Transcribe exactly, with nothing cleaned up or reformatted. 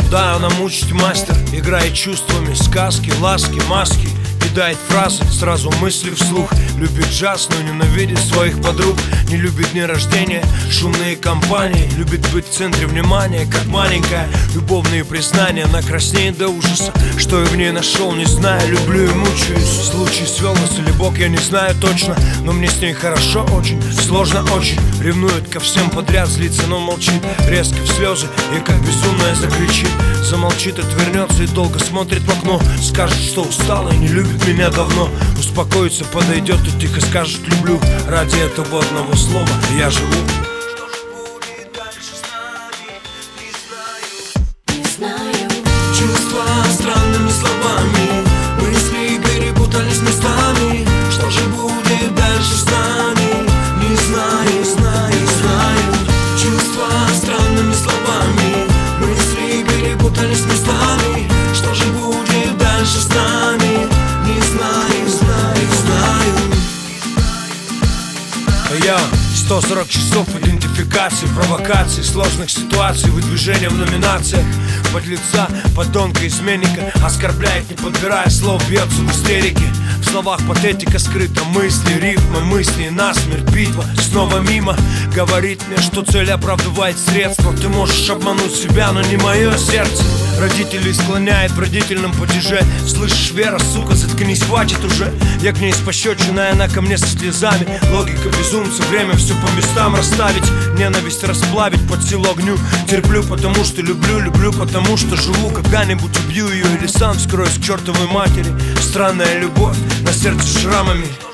Да, она мучить мастер, играет чувствами, сказки, ласки, маски. Кидает фразы, сразу мысли вслух. Любит джаз, но ненавидит своих подруг. Не любит дни рождения, шумные компании. Любит быть в центре внимания, как маленькая. Любовные признания, она краснеет до ужаса. Что я в ней нашел, не знаю, люблю и мучаюсь. Случай свел нас или Бог, я не знаю точно. Но мне с ней хорошо очень, сложно очень. Ревнует ко всем подряд, злится, но молчит. Резко в слезы и как безумная закричит. Замолчит, отвернется и долго смотрит в окно. Скажет, что устала и не любит меня давно. Успокоится, подойдет и тихо скажет люблю. Ради этого одного слова я живу. Что же будет дальше с нами, не знаю, не знаю. Чувства странными словами, мысли перепутались местами. Что же будет дальше с нами, не знаю, не знаю, не знаю. Чувства странными словами, мысли перепутались местами. Что же будет дальше с нами, не знаю, не знаю, не знаю. Я сто сорок часов идентификации, провокаций, сложных ситуаций, выдвижения в номинациях. Подлеца, подонка, изменника оскорбляет, не подбирая слов, бьется в истерике. В словах патетика скрыта, мысли, рифмы, мысли, насмерть, битва снова мимо. Говорит мне, что цель оправдывает средства. Ты можешь обмануть себя, но не мое сердце. Родителей склоняет в родительном падеже. Слышишь, Вера, сука, заткнись, хватит уже. Я к ней с пощечиной, она ко мне со слезами. Логика безумца, время все по местам расставить. Ненависть расплавить, под силу огню. Терплю, потому что люблю, люблю, потому что живу. Когда-нибудь убью ее или сам скроюсь к чертовой матери. Странная любовь, на сердце шрамами.